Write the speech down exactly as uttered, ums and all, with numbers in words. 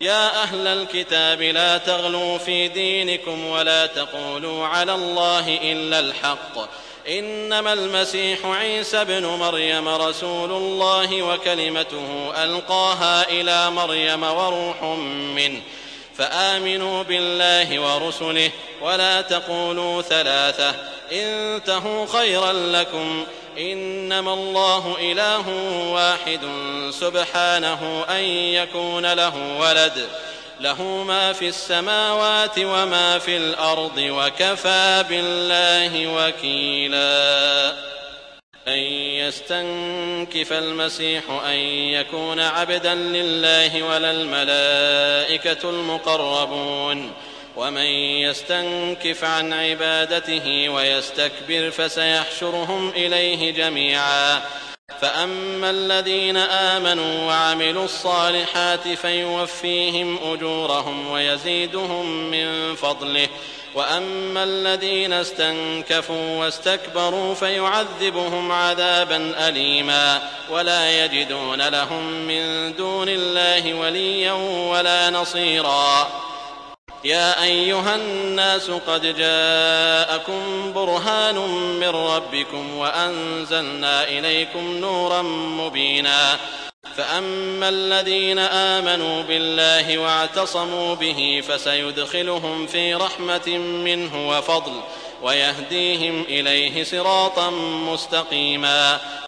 يا أهل الكتاب لا تغلوا في دينكم ولا تقولوا على الله إلا الحق إنما المسيح عيسى ابن مريم رسول الله وكلمته ألقاها إلى مريم وروح منه فآمنوا بالله ورسله ولا تقولوا ثلاثة انتهوا خيرا لكم إنما الله إله واحد سبحانه أن يكون له ولد له ما في السماوات وما في الأرض وكفى بالله وكيلا أن يستنكف المسيح أن يكون عبدا لله ولا الملائكة المقربون ومن يستنكف عن عبادته ويستكبر فسيحشرهم إليه جميعا فأما الذين آمنوا وعملوا الصالحات فيوفيهم أجورهم ويزيدهم من فضله وأما الذين استنكفوا واستكبروا فيعذبهم عذابا أليما ولا يجدون لهم من دون الله وليا ولا نصيرا يا أيها الناس قد جاءكم برهان من ربكم وأنزلنا إليكم نورا مبينا فأما الذين آمنوا بالله واعتصموا به فسيدخلهم في رحمة منه وفضل ويهديهم إليه صراطا مستقيما